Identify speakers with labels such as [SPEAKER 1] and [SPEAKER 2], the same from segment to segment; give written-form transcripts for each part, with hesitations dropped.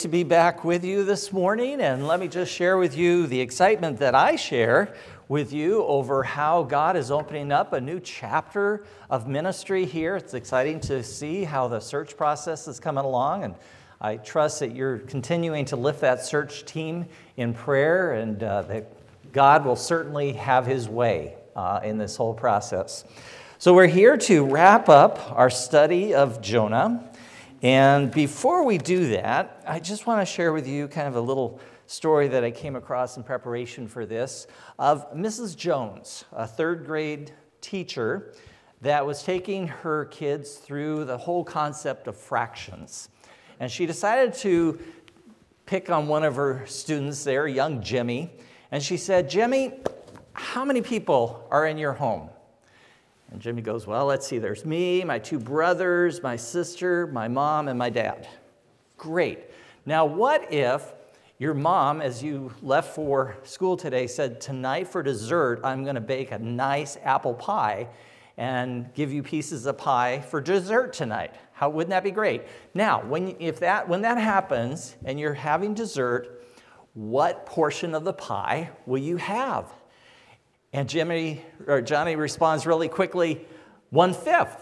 [SPEAKER 1] To be back with you this morning, and let me just share with you the excitement that I share with you over how God is opening up a new chapter of ministry here. It's exciting to see how the search process is coming along, and I trust that you're continuing to lift that search team in prayer, and that God will certainly have his way in this whole process. So we're here to wrap up our study of Jonah. And before we do that, I just want to share with you kind of a little story that I came across in preparation for this of Mrs. Jones, a third grade teacher that was taking her kids through the whole concept of fractions. And she decided to pick on one of her students there, young Jimmy, and she said, "Jimmy, how many people are in your home?" And Jimmy goes, "Well, let's see, there's me, my two brothers, my sister, my mom, and my dad." Great. Now, what if your mom, as you left for school today, said, "Tonight for dessert, I'm going to bake a nice apple pie and give you pieces of pie for dessert tonight"? Wouldn't that be great? Now, when that happens and you're having dessert, what portion of the pie will you have? And Johnny responds really quickly, 1/5.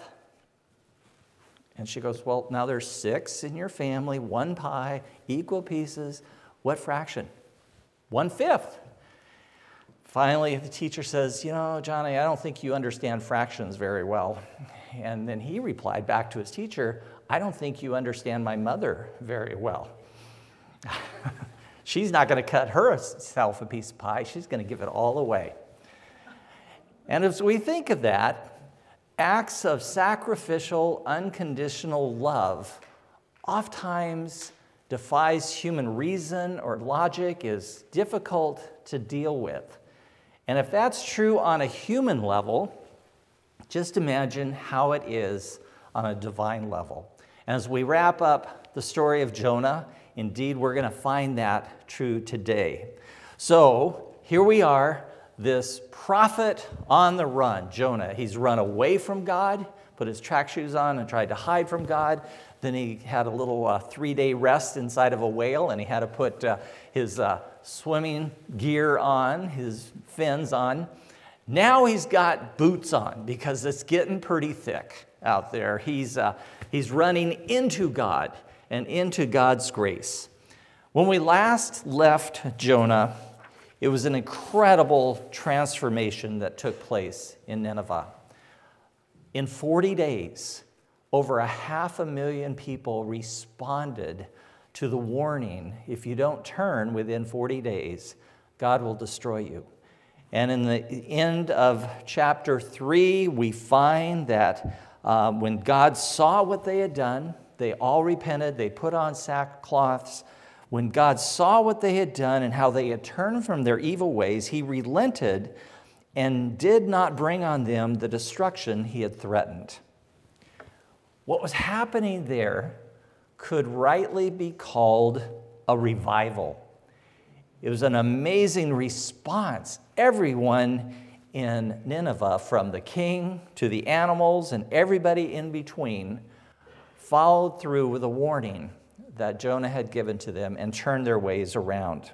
[SPEAKER 1] And she goes, "Well, now there's 6 in your family, 1 pie, equal pieces. What fraction?" 1/5. Finally, the teacher says, "Johnny, I don't think you understand fractions very well." And then he replied back to his teacher, "I don't think you understand my mother very well." She's not going to cut herself a piece of pie. She's going to give it all away. And as we think of that, acts of sacrificial, unconditional love oftentimes defies human reason or logic, is difficult to deal with. And if that's true on a human level, just imagine how it is on a divine level. And as we wrap up the story of Jonah, indeed, we're going to find that true today. So here we are. This prophet on the run, Jonah. He's run away from God, put his track shoes on and tried to hide from God. Then he had a little 3-day rest inside of a whale, and he had to put his swimming gear on, his fins on. Now he's got boots on because it's getting pretty thick out there. He's running into God and into God's grace. When we last left Jonah, it was an incredible transformation that took place in Nineveh. In 40 days, over 500,000 people responded to the warning, if you don't turn within 40 days, God will destroy you. And in the end of chapter 3, we find that when God saw what they had done, they all repented, they put on sackcloths. When God saw what they had done and how they had turned from their evil ways, he relented and did not bring on them the destruction he had threatened. What was happening there could rightly be called a revival. It was an amazing response. Everyone in Nineveh, from the king to the animals and everybody in between, followed through with a warning that Jonah had given to them and turned their ways around.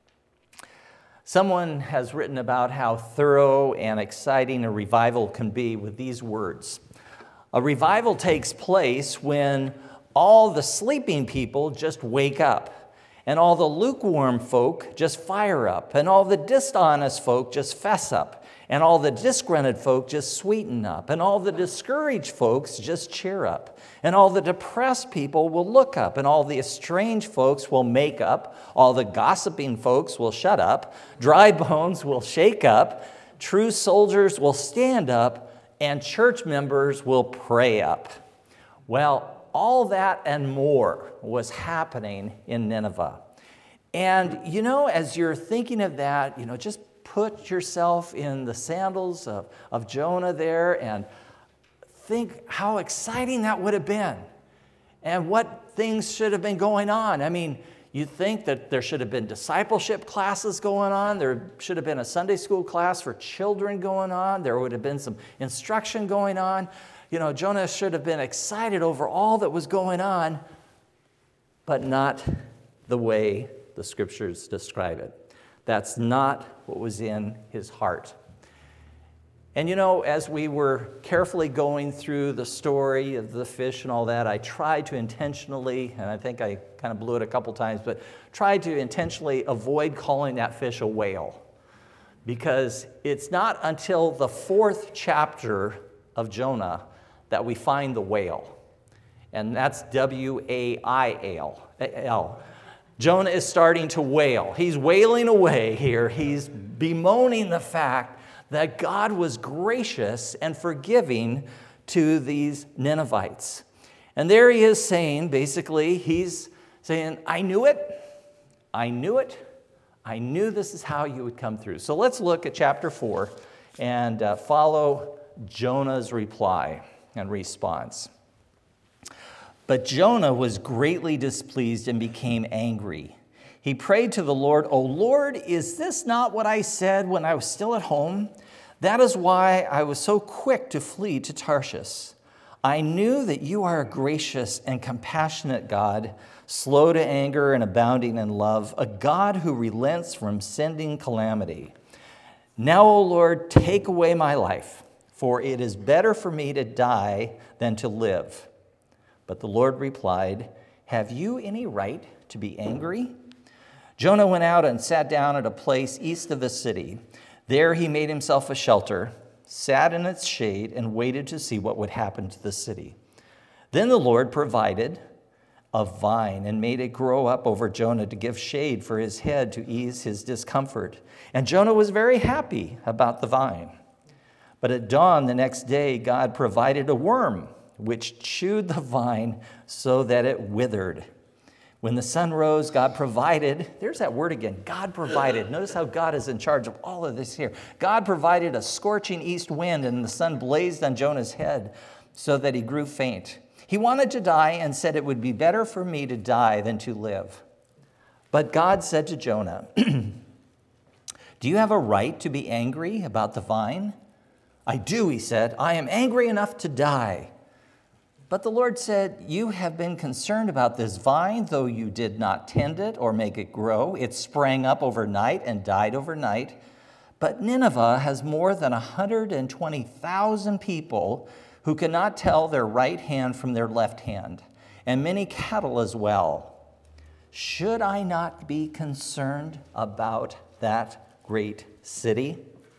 [SPEAKER 1] Someone has written about how thorough and exciting a revival can be with these words. A revival takes place when all the sleeping people just wake up, and all the lukewarm folk just fire up, and all the dishonest folk just fess up, and all the disgruntled folk just sweeten up, and all the discouraged folks just cheer up, and all the depressed people will look up, and all the estranged folks will make up, all the gossiping folks will shut up, dry bones will shake up, true soldiers will stand up, and church members will pray up. Well, all that and more was happening in Nineveh. And, as you're thinking of that, just put yourself in the sandals of Jonah there and think how exciting that would have been and what things should have been going on. I mean, you'd think that there should have been discipleship classes going on. There should have been a Sunday school class for children going on. There would have been some instruction going on. Jonah should have been excited over all that was going on, but not the way the scriptures describe it. That's not what was in his heart. And as we were carefully going through the story of the fish and all that, I tried to intentionally, and I think I kind of blew it a couple times, but tried to intentionally avoid calling that fish a whale. Because it's not until the 4th chapter of Jonah that we find the whale. And that's W-A-I-L. Jonah is starting to wail. He's wailing away here. He's bemoaning the fact that God was gracious and forgiving to these Ninevites. And there he is saying, basically, he's saying, I knew it. I knew this is how you would come through. So let's look at chapter 4 and follow Jonah's reply and response. But Jonah was greatly displeased and became angry. He prayed to the Lord, O Lord, is this not what I said when I was still at home? That is why I was so quick to flee to Tarshish. I knew that you are a gracious and compassionate God, slow to anger and abounding in love, a God who relents from sending calamity. Now, O Lord, take away my life, for it is better for me to die than to live. But the Lord replied, have you any right to be angry? Jonah went out and sat down at a place east of the city. There he made himself a shelter, sat in its shade, and waited to see what would happen to the city. Then the Lord provided a vine and made it grow up over Jonah to give shade for his head to ease his discomfort. And Jonah was very happy about the vine. But at dawn the next day, God provided a worm, which chewed the vine so that it withered. When the sun rose, God provided, there's that word again, God provided. Notice how God is in charge of all of this here. God provided a scorching east wind, and the sun blazed on Jonah's head so that he grew faint. He wanted to die and said, it would be better for me to die than to live. But God said to Jonah, do you have a right to be angry about the vine? I do, he said. I am angry enough to die. But the Lord said, you have been concerned about this vine, though you did not tend it or make it grow. It sprang up overnight and died overnight. But Nineveh has more than 120,000 people who cannot tell their right hand from their left hand, and many cattle as well. Should I not be concerned about that great city?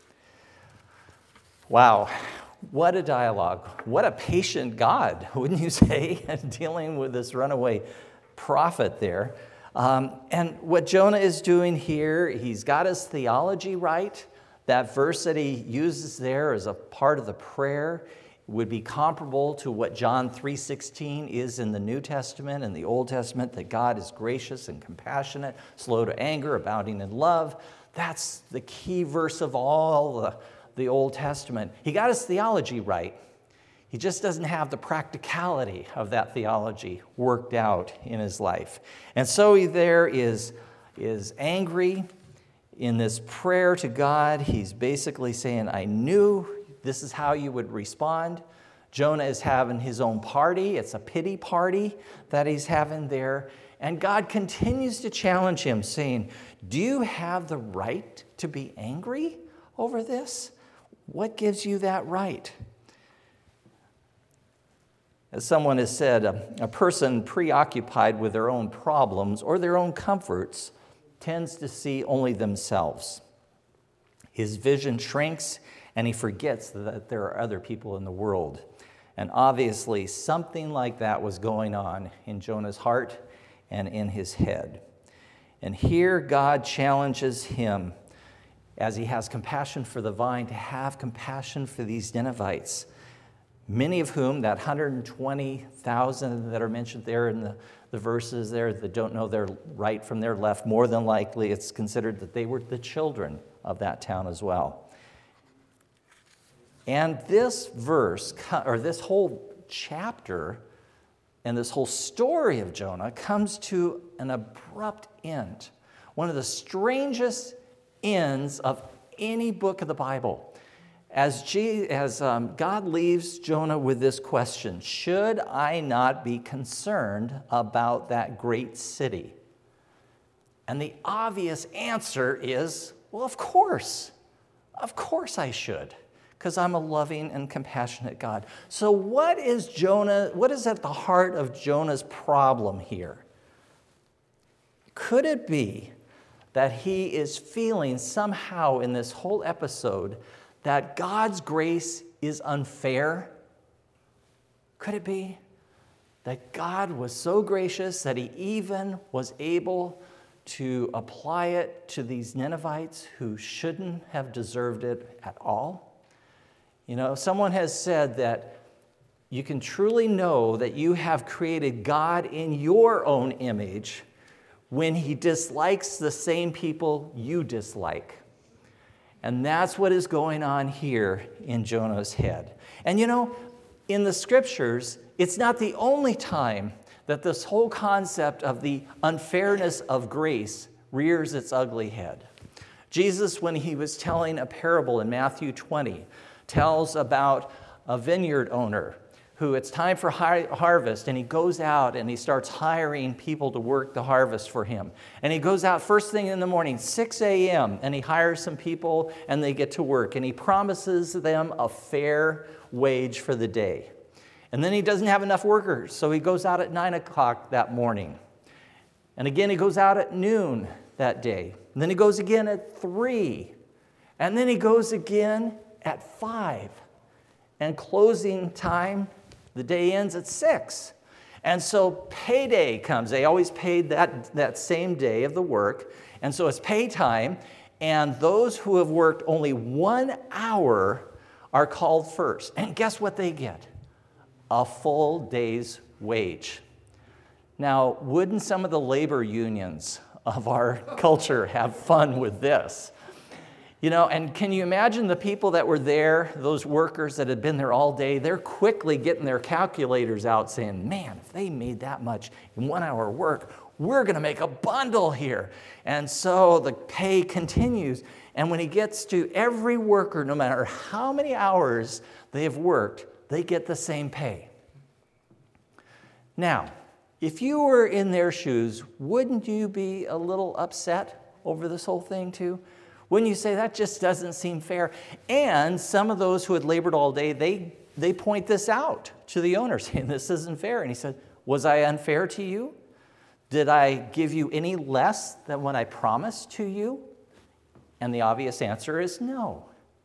[SPEAKER 1] Wow. What a dialogue. What a patient God, wouldn't you say, dealing with this runaway prophet there. And what Jonah is doing here, he's got his theology right. That verse that he uses there as a part of the prayer would be comparable to what John 3:16 is in the New Testament and the Old Testament, that God is gracious and compassionate, slow to anger, abounding in love. That's the key verse of all the Old Testament. He got his theology right. He just doesn't have the practicality of that theology worked out in his life. And so he there is angry in this prayer to God. He's basically saying, I knew this is how you would respond. Jonah is having his own party. It's a pity party that he's having there. And God continues to challenge him, saying, do you have the right to be angry over this? What gives you that right? As someone has said, a person preoccupied with their own problems or their own comforts tends to see only themselves. His vision shrinks and he forgets that there are other people in the world. And obviously something like that was going on in Jonah's heart and in his head. And here God challenges him, as he has compassion for the vine, to have compassion for these Ninevites, many of whom, that 120,000 that are mentioned there in the verses there, that don't know their right from their left, more than likely it's considered that they were the children of that town as well. And this verse, or this whole chapter, and this whole story of Jonah comes to an abrupt end. One of the strangest ends of any book of the Bible. As God leaves Jonah with this question, should I not be concerned about that great city? And the obvious answer is, well, of course. Of course I should, because I'm a loving and compassionate God. So what is at the heart of Jonah's problem here? Could it be that he is feeling somehow in this whole episode that God's grace is unfair? Could it be that God was so gracious that he even was able to apply it to these Ninevites who shouldn't have deserved it at all? You know, someone has said that you can truly know that you have created God in your own image when he dislikes the same people you dislike. And that's what is going on here in Jonah's head. And you know, in the scriptures, it's not the only time that this whole concept of the unfairness of grace rears its ugly head. Jesus, when he was telling a parable in Matthew 20, tells about a vineyard owner who it's time for harvest, and he goes out and he starts hiring people to work the harvest for him. And he goes out first thing in the morning, 6 a.m., and he hires some people and they get to work. And he promises them a fair wage for the day. And then he doesn't have enough workers, so he goes out at 9 o'clock that morning. And again, he goes out at noon that day. And then he goes again at 3. And then he goes again at 5. And closing time, the day ends at 6. And so payday comes. They always paid that same day of the work. And so it's pay time. And those who have worked only 1 hour are called first. And guess what they get? A full day's wage. Now, wouldn't some of the labor unions of our culture have fun with this? You know, and can you imagine the people that were there, those workers that had been there all day, they're quickly getting their calculators out saying, man, if they made that much in 1 hour work, we're going to make a bundle here. And so the pay continues. And when he gets to every worker, no matter how many hours they have worked, they get the same pay. Now, if you were in their shoes, wouldn't you be a little upset over this whole thing too? Wouldn't you say that just doesn't seem fair? And some of those who had labored all day, they point this out to the owner, saying this isn't fair. And he said, was I unfair to you? Did I give you any less than what I promised to you? And the obvious answer is no.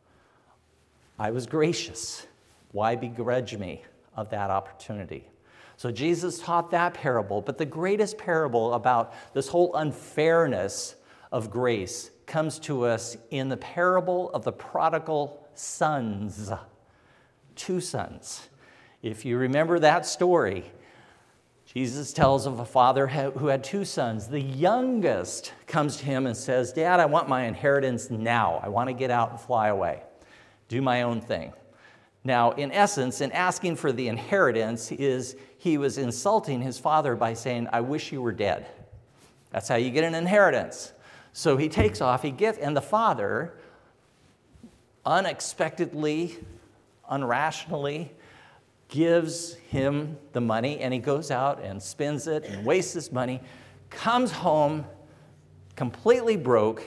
[SPEAKER 1] I was gracious. Why begrudge me of that opportunity? So Jesus taught that parable, but the greatest parable about this whole unfairness of grace comes to us in the parable of the prodigal sons. 2 sons. If you remember that story, Jesus tells of a father who had 2 sons. The youngest comes to him and says, Dad, I want my inheritance now. I want to get out and fly away, do my own thing. Now, in essence, in asking for the inheritance, he was insulting his father by saying, I wish you were dead. That's how you get an inheritance. So he takes off, and the father, unexpectedly, unrationally, gives him the money, and he goes out and spends it and wastes his money, comes home completely broke,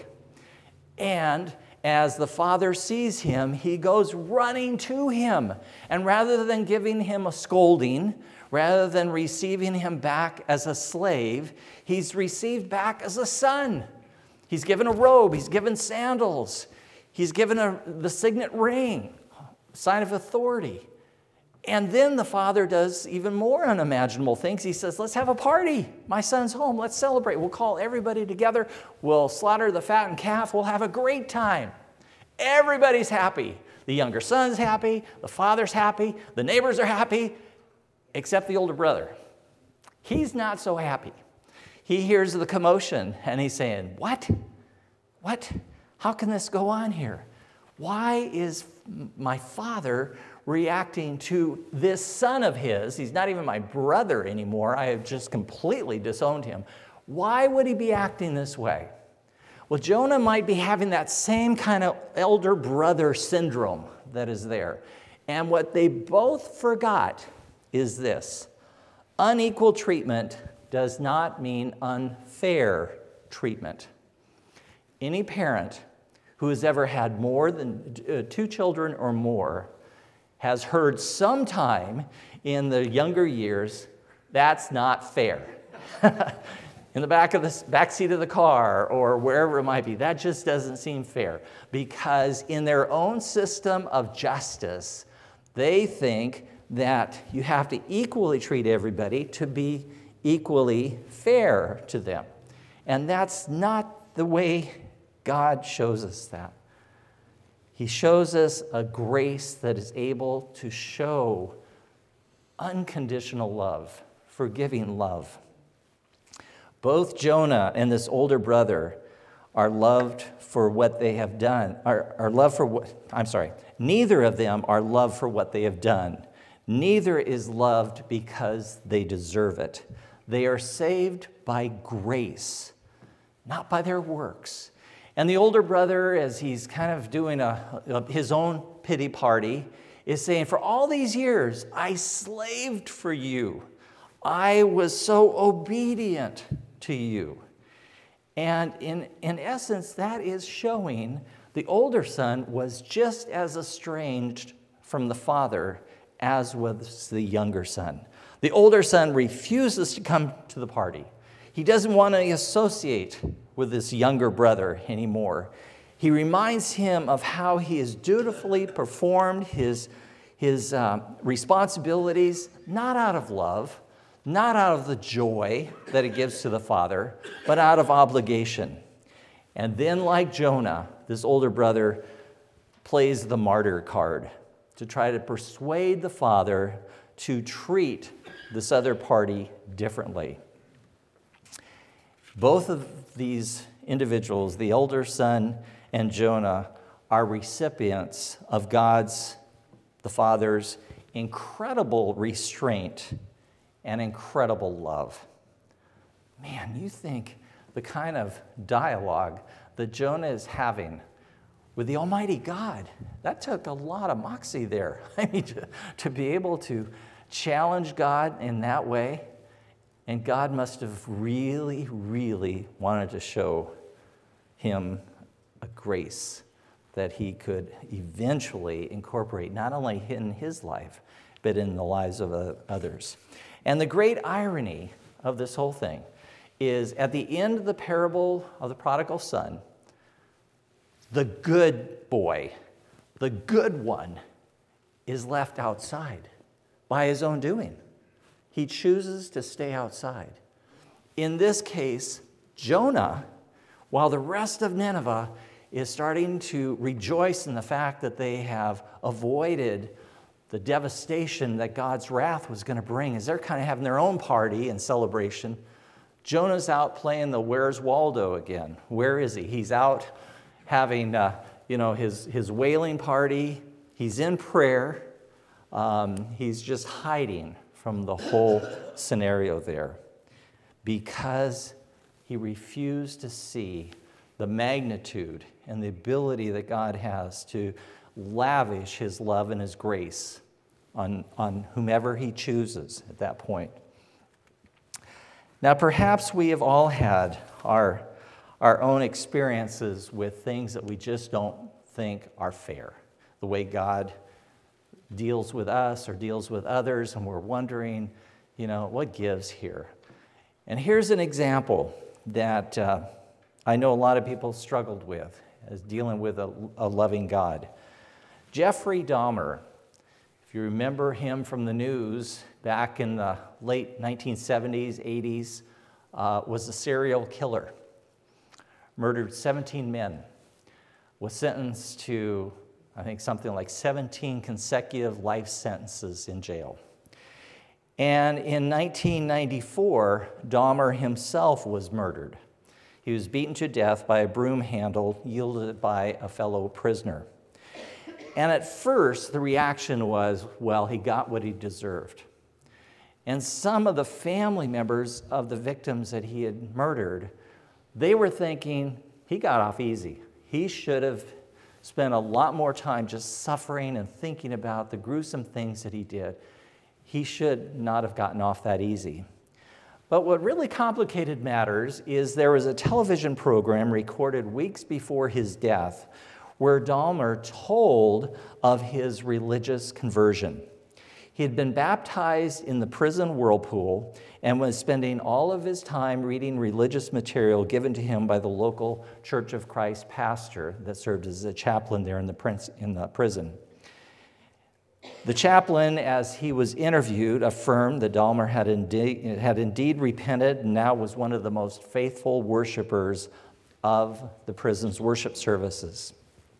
[SPEAKER 1] and as the father sees him, he goes running to him. And rather than giving him a scolding, rather than receiving him back as a slave, he's received back as a son. He's given a robe, he's given sandals, he's given the signet ring, sign of authority. And then the father does even more unimaginable things. He says, let's have a party. My son's home. Let's celebrate. We'll call everybody together. We'll slaughter the fattened calf. We'll have a great time. Everybody's happy. The younger son's happy. The father's happy. The neighbors are happy, except the older brother. He's not so happy. He hears the commotion, and he's saying, What? How can this go on here? Why is my father reacting to this son of his? He's not even my brother anymore. I have just completely disowned him. Why would he be acting this way? Well, Jonah might be having that same kind of elder brother syndrome that is there. And what they both forgot is this: unequal treatment does not mean unfair treatment. Any parent who has ever had more than 2 children or more has heard sometime in the younger years, that's not fair. In the back seat of the car or wherever it might be, that just doesn't seem fair. Because in their own system of justice, they think that you have to equally treat everybody to be equally fair to them. And that's not the way God shows us that. He shows us a grace that is able to show unconditional love, forgiving love. Both Jonah and this older brother are loved for what they have done, neither of them are loved for what they have done. Neither is loved because they deserve it. They are saved by grace, not by their works. And the older brother, as he's kind of doing his own pity party, is saying, for all these years, I slaved for you. I was so obedient to you. And in essence, that is showing the older son was just as estranged from the father as was the younger son. The older son refuses to come to the party. He doesn't want to associate with this younger brother anymore. He reminds him of how he has dutifully performed his responsibilities, not out of love, not out of the joy that it gives to the father, but out of obligation. And then, like Jonah, this older brother plays the martyr card to try to persuade the father to treat this other party differently. Both of these individuals, the older son and Jonah, are recipients of the Father's incredible restraint and incredible love. Man, you think the kind of dialogue that Jonah is having with the Almighty God, that took a lot of moxie there. I mean, to be able to challenge God in that way. And God must have really, really wanted to show him a grace that he could eventually incorporate, not only in his life, but in the lives of others. And the great irony of this whole thing is at the end of the parable of the prodigal son, the good boy, the good one, is left outside by his own doing. He chooses to stay outside. In this case, Jonah, while the rest of Nineveh is starting to rejoice in the fact that they have avoided the devastation that God's wrath was going to bring, as they're kind of having their own party and celebration, Jonah's out playing the Where's Waldo again. Where is he? He's out having his wailing party. He's in prayer. He's just hiding from the whole scenario there because he refused to see the magnitude and the ability that God has to lavish his love and his grace on whomever he chooses at that point. Now, perhaps we have all had our own experiences with things that we just don't think are fair, the way God deals with us or deals with others, and we're wondering, what gives here? And here's an example that I know a lot of people struggled with as dealing with a loving God. Jeffrey Dahmer, if you remember him from the news back in the late 1970s, 80s, was a serial killer. Murdered 17 men, was sentenced to I think something like 17 consecutive life sentences in jail. And in 1994, Dahmer himself was murdered. He was beaten to death by a broom handle wielded by a fellow prisoner. And at first, the reaction was, well, he got what he deserved. And some of the family members of the victims that he had murdered, they were thinking, he got off easy. He should have spent a lot more time just suffering and thinking about the gruesome things that he did. He should not have gotten off that easy. But what really complicated matters is there was a television program recorded weeks before his death where Dahmer told of his religious conversion. He had been baptized in the prison whirlpool and was spending all of his time reading religious material given to him by the local Church of Christ pastor that served as a chaplain there in the prison. The chaplain, as he was interviewed, affirmed that Dahmer had indeed repented and now was one of the most faithful worshipers of the prison's worship services.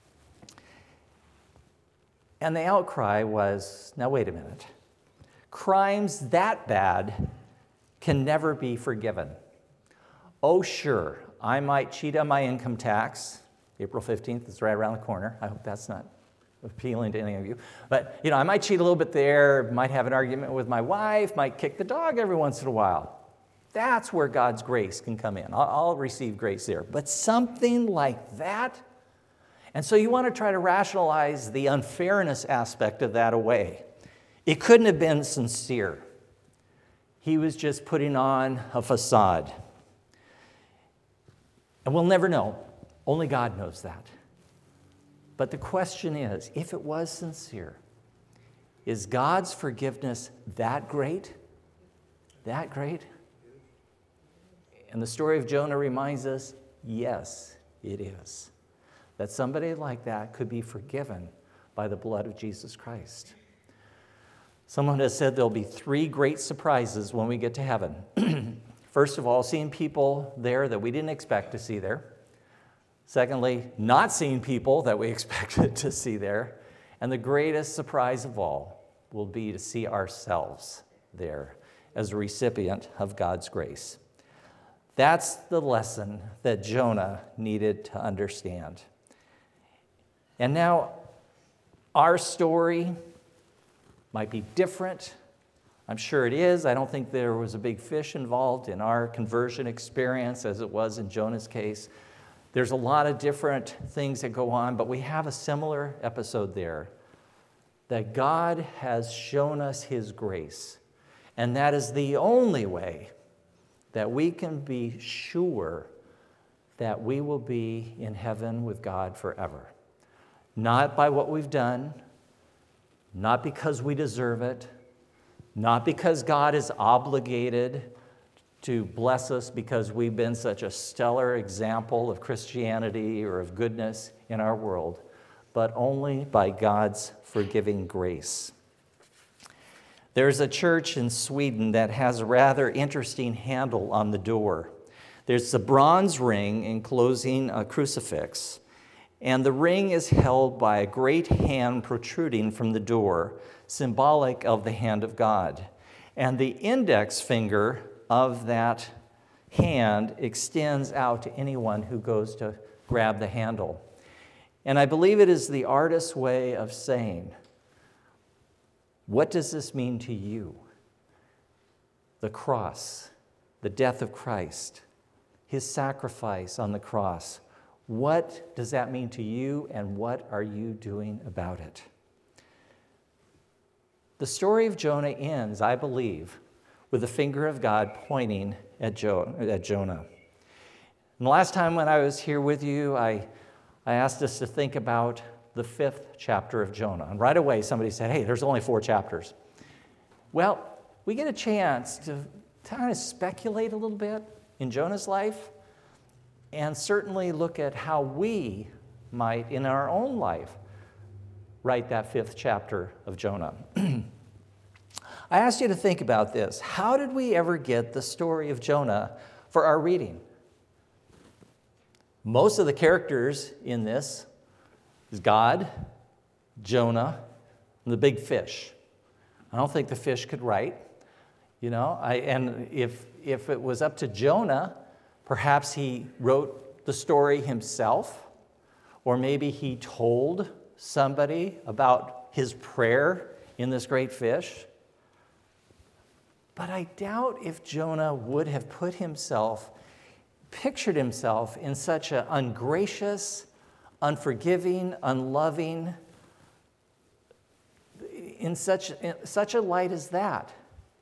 [SPEAKER 1] And the outcry was, now wait a minute, crimes that bad can never be forgiven. Oh, sure, I might cheat on my income tax. April 15th is right around the corner. I hope that's not appealing to any of you. But, I might cheat a little bit there, might have an argument with my wife, might kick the dog every once in a while. That's where God's grace can come in. I'll receive grace there. But something like that? And so you want to try to rationalize the unfairness aspect of that away. It couldn't have been sincere. He was just putting on a facade. And we'll never know. Only God knows that. But the question is, if it was sincere, is God's forgiveness that great? That great? And the story of Jonah reminds us, yes, it is. That somebody like that could be forgiven by the blood of Jesus Christ. Someone has said there'll be 3 great surprises when we get to heaven. First of all, seeing people there that we didn't expect to see there. Secondly, not seeing people that we expected to see there. And the greatest surprise of all will be to see ourselves there as a recipient of God's grace. That's the lesson that Jonah needed to understand. And now, our story might be different. I'm sure it is. I don't think there was a big fish involved in our conversion experience as it was in Jonah's case. There's a lot of different things that go on, but we have a similar episode there, that God has shown us His grace. And that is the only way that we can be sure that we will be in heaven with God forever. Not by what we've done, not because we deserve it, not because God is obligated to bless us because we've been such a stellar example of Christianity or of goodness in our world, but only by God's forgiving grace. There's a church in Sweden that has a rather interesting handle on the door. There's a bronze ring enclosing a crucifix, and the ring is held by a great hand protruding from the door, symbolic of the hand of God. And the index finger of that hand extends out to anyone who goes to grab the handle. And I believe it is the artist's way of saying, what does this mean to you? The cross, the death of Christ, His sacrifice on the cross. What does that mean to you, and what are you doing about it? The story of Jonah ends, I believe, with the finger of God pointing at Jonah. And the last time when I was here with you, I asked us to think about the 5th chapter of Jonah. And right away, somebody said, hey, there's only 4 chapters. Well, we get a chance to kind of speculate a little bit in Jonah's life, and certainly look at how we might, in our own life, write that 5th chapter of Jonah. I asked you to think about this. How did we ever get the story of Jonah for our reading? Most of the characters in this is God, Jonah, and the big fish. I don't think the fish could write. And if it was up to Jonah, perhaps he wrote the story himself, or maybe he told somebody about his prayer in this great fish. But I doubt if Jonah would have pictured himself in such an ungracious, unforgiving, unloving, in such a light as that.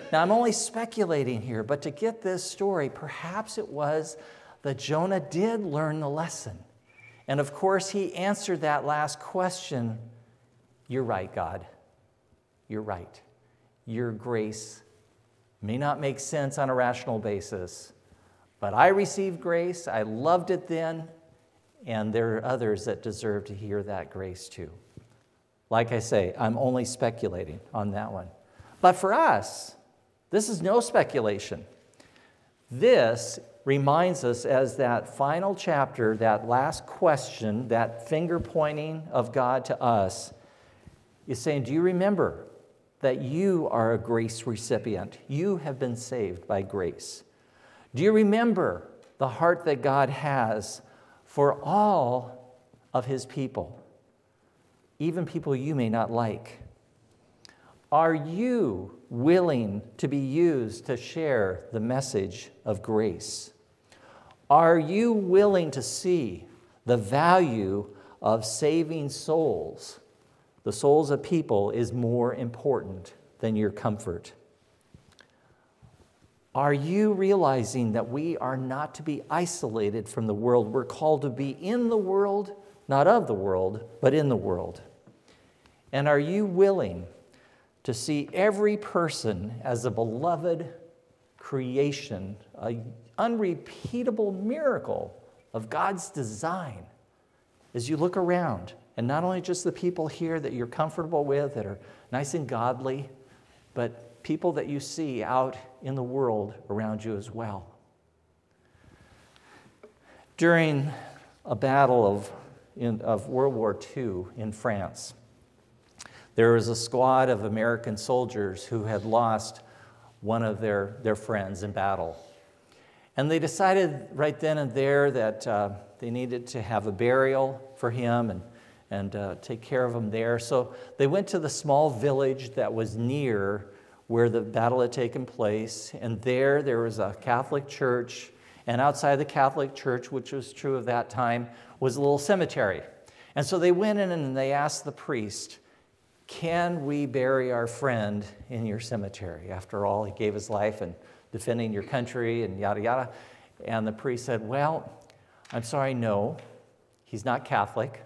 [SPEAKER 1] Now, I'm only speculating here, but to get this story, perhaps it was that Jonah did learn the lesson. And of course, he answered that last question. You're right, God. You're right. Your grace may not make sense on a rational basis, but I received grace. I loved it then, and there are others that deserve to hear that grace too. Like I say, I'm only speculating on that one. But for us, this is no speculation. This reminds us, as that final chapter, that last question, that finger pointing of God to us, is saying, do you remember that you are a grace recipient? You have been saved by grace. Do you remember the heart that God has for all of his people, even people you may not like? Are you willing to be used to share the message of grace? Are you willing to see the value of saving souls? The souls of people is more important than your comfort. Are you realizing that we are not to be isolated from the world? We're called to be in the world, not of the world, but in the world. And are you willing to see every person as a beloved creation, an unrepeatable miracle of God's design as you look around? And not only just the people here that you're comfortable with, that are nice and godly, but people that you see out in the world around you as well. During a battle of World War II in France, there was a squad of American soldiers who had lost one of their friends in battle. And they decided right then and there that they needed to have a burial for him and take care of him there. So they went to the small village that was near where the battle had taken place. And there was a Catholic church. And outside the Catholic church, which was true of that time, was a little cemetery. And so they went in and they asked the priest, can we bury our friend in your cemetery? After all, he gave his life in defending your country and yada, yada. And the priest said, well, I'm sorry, no, he's not Catholic.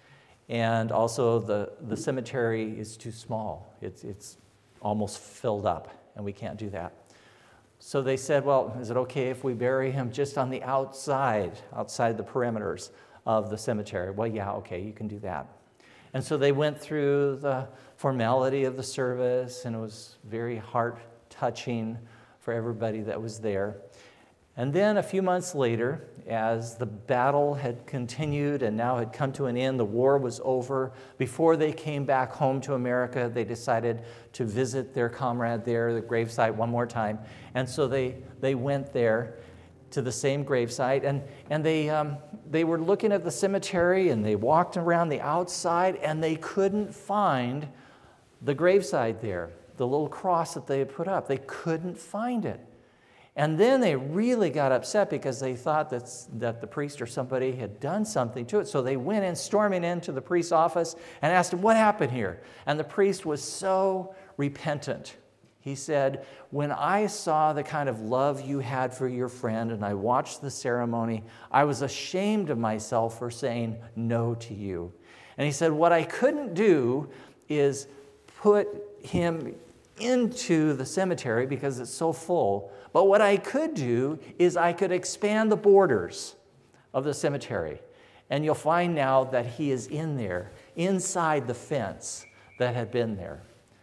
[SPEAKER 1] And also the cemetery is too small. It's almost filled up, and we can't do that. So they said, well, is it okay if we bury him just on the outside the perimeters of the cemetery? Well, yeah, okay, you can do that. And so they went through the formality of the service, and it was very heart-touching for everybody that was there. And then a few months later, as the battle had continued and now had come to an end, the war was over, before they came back home to America, they decided to visit their comrade there, the gravesite, one more time. And so they went there to the same gravesite, and they were looking at the cemetery, and they walked around the outside, and they couldn't find the gravesite there, the little cross that they had put up. They couldn't find it. And then they really got upset because they thought that the priest or somebody had done something to it. So they went in, storming into the priest's office and asked him, what happened here? And the priest was so repentant. He said, when I saw the kind of love you had for your friend and I watched the ceremony, I was ashamed of myself for saying no to you. And he said, what I couldn't do is put him into the cemetery because it's so full. But what I could do is I could expand the borders of the cemetery. And you'll find now that he is in there, inside the fence that had been there.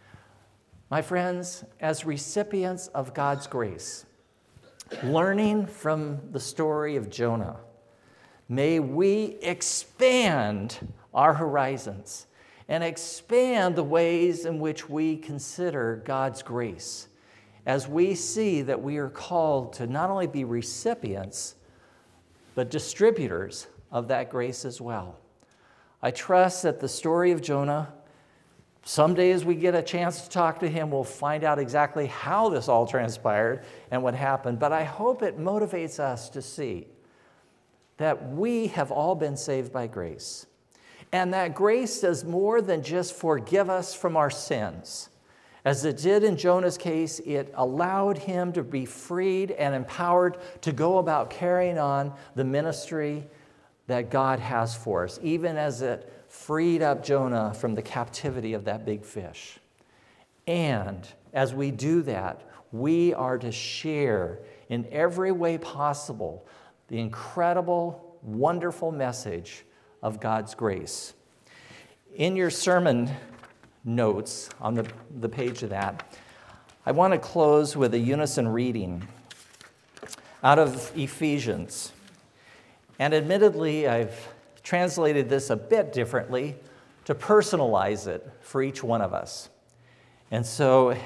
[SPEAKER 1] My friends, as recipients of God's grace, learning from the story of Jonah, may we expand our horizons and expand the ways in which we consider God's grace, as we see that we are called to not only be recipients, but distributors of that grace as well. I trust that the story of Jonah, someday as we get a chance to talk to him, we'll find out exactly how this all transpired and what happened. But I hope it motivates us to see that we have all been saved by grace. And that grace does more than just forgive us from our sins. As it did in Jonah's case, it allowed him to be freed and empowered to go about carrying on the ministry that God has for us, even as it freed up Jonah from the captivity of that big fish. And as we do that, we are to share in every way possible the incredible, wonderful message of God's grace. In your sermon notes on the page of that, I want to close with a unison reading out of Ephesians. And admittedly, I've translated this a bit differently to personalize it for each one of us. And so,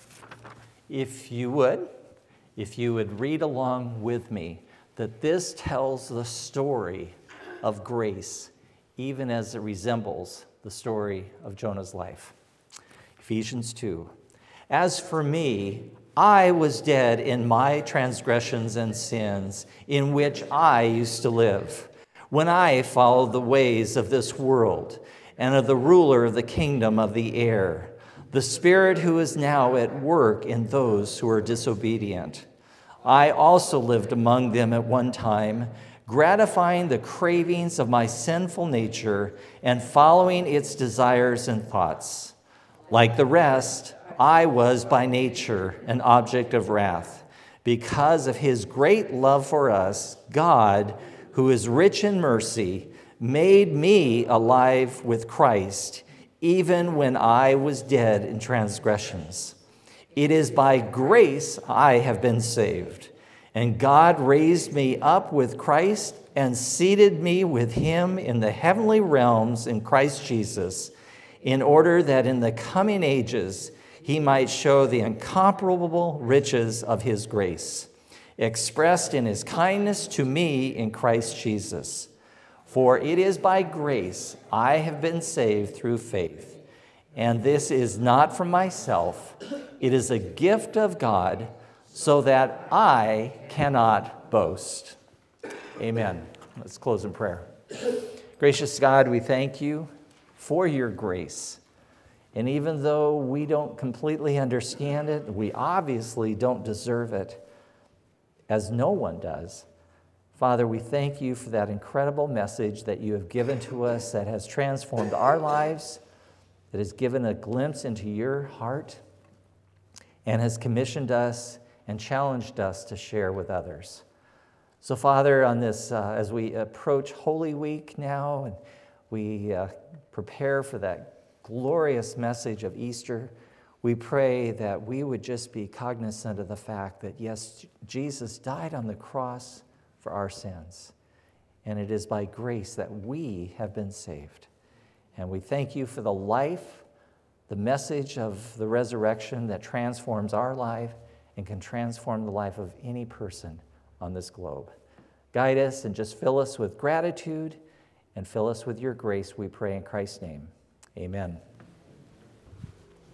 [SPEAKER 1] if you would read along with me, that this tells the story of grace, even as it resembles the story of Jonah's life. Ephesians 2. As for me, I was dead in my transgressions and sins, in which I used to live, when I followed the ways of this world and of the ruler of the kingdom of the air, the spirit who is now at work in those who are disobedient. I also lived among them at one time, gratifying the cravings of my sinful nature and following its desires and thoughts. Like the rest, I was by nature an object of wrath. Because of his great love for us, God, who is rich in mercy, made me alive with Christ, even when I was dead in transgressions. It is by grace I have been saved. And God raised me up with Christ and seated me with him in the heavenly realms in Christ Jesus, in order that in the coming ages he might show the incomparable riches of his grace, expressed in his kindness to me in Christ Jesus. For it is by grace I have been saved through faith. And this is not from myself. It is a gift of God, so that I cannot boast. Amen. Let's close in prayer. Gracious God, we thank you for your grace. And even though we don't completely understand it, we obviously don't deserve it, as no one does. Father, we thank you for that incredible message that you have given to us that has transformed our lives, that has given a glimpse into your heart, and has commissioned us and challenged us to share with others. So, Father, on this, as we approach Holy Week now, and we prepare for that glorious message of Easter, we pray that we would just be cognizant of the fact that, yes, Jesus died on the cross for our sins, and it is by grace that we have been saved. And we thank you for the life, the message of the resurrection that transforms our life and can transform the life of any person on this globe. Guide us and just fill us with gratitude and fill us with your grace, we pray in Christ's name. Amen.